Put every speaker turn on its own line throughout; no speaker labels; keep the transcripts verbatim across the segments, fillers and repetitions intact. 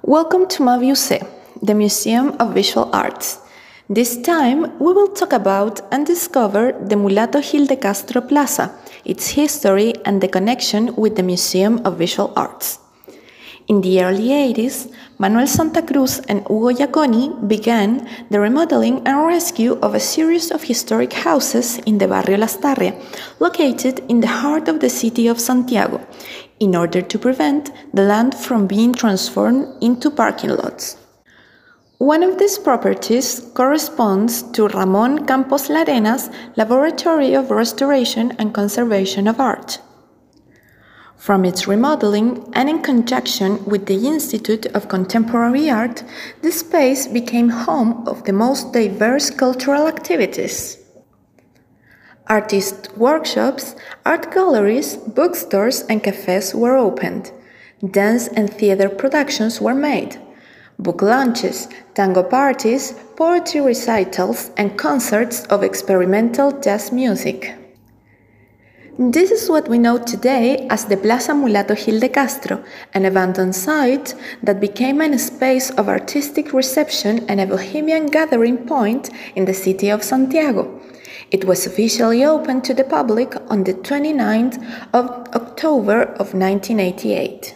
Welcome to Mavi U C, the Museum of Visual Arts. This time we will talk about and discover the Mulato Gil de Castro Plaza, its history and the connection with the Museum of Visual Arts. In the early eighties, Manuel Santa Cruz and Hugo Giaconi began the remodeling and rescue of a series of historic houses in the Barrio Lastarria, located in the heart of the city of Santiago, in order to prevent the land from being transformed into parking lots. One of these properties corresponds to Ramón Campos Larena's Laboratory of Restoration and Conservation of Art. From its remodeling and in conjunction with the Institute of Contemporary Art, the space became home of the most diverse cultural activities. Artist workshops, art galleries, bookstores, and cafes were opened. Dance and theater productions were made. Book launches, tango parties, poetry recitals, and concerts of experimental jazz music. This is what we know today as the Plaza Mulato Gil de Castro, an abandoned site that became a space of artistic reception and a bohemian gathering point in the city of Santiago. It was officially opened to the public on the twenty-ninth of October of nineteen eighty-eight.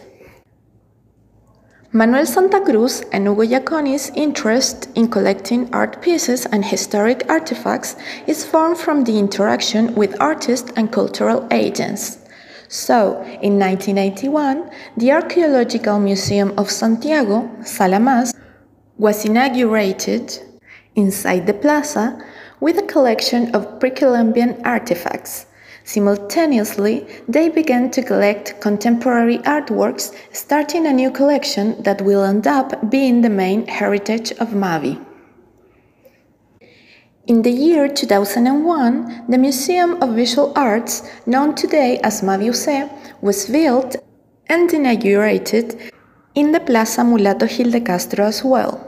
Manuel Santa Cruz and Hugo Giaconi's interest in collecting art pieces and historic artifacts is formed from the interaction with artists and cultural agents. So, in nineteen eighty-one, the Archaeological Museum of Santiago, Sala Más, was inaugurated inside the plaza with a collection of pre-Columbian artifacts. Simultaneously, they began to collect contemporary artworks, starting a new collection that will end up being the main heritage of Mavi. In the year two thousand one, the Museum of Visual Arts, known today as Mavi U C, was built and inaugurated in the Plaza Mulato Gil de Castro as well.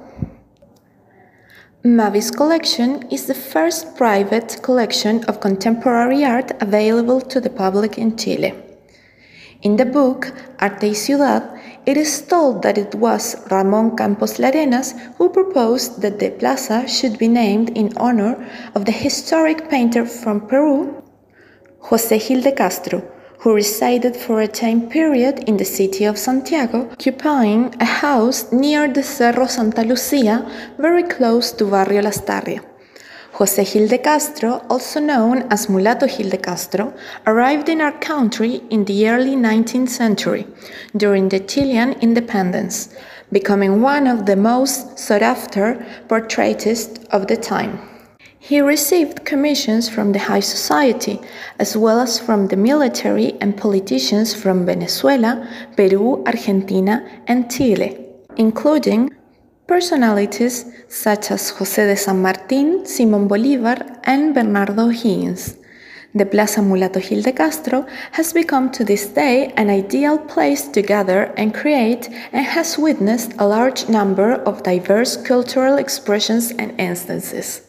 Mavi's collection is the first private collection of contemporary art available to the public in Chile. In the book Arte y Ciudad, it is told that it was Ramón Campos Larenas who proposed that the plaza should be named in honor of the historic painter from Peru, José Gil de Castro, who resided for a time period in the city of Santiago, occupying a house near the Cerro Santa Lucia, very close to Barrio Lastarria. José Gil de Castro, also known as Mulato Gil de Castro, arrived in our country in the early nineteenth century, during the Chilean independence, becoming one of the most sought-after portraitists of the time. He received commissions from the high society, as well as from the military and politicians from Venezuela, Peru, Argentina, and Chile, including personalities such as José de San Martín, Simón Bolívar, and Bernardo O'Higgins. The Plaza Mulato Gil de Castro has become to this day an ideal place to gather and create, and has witnessed a large number of diverse cultural expressions and instances.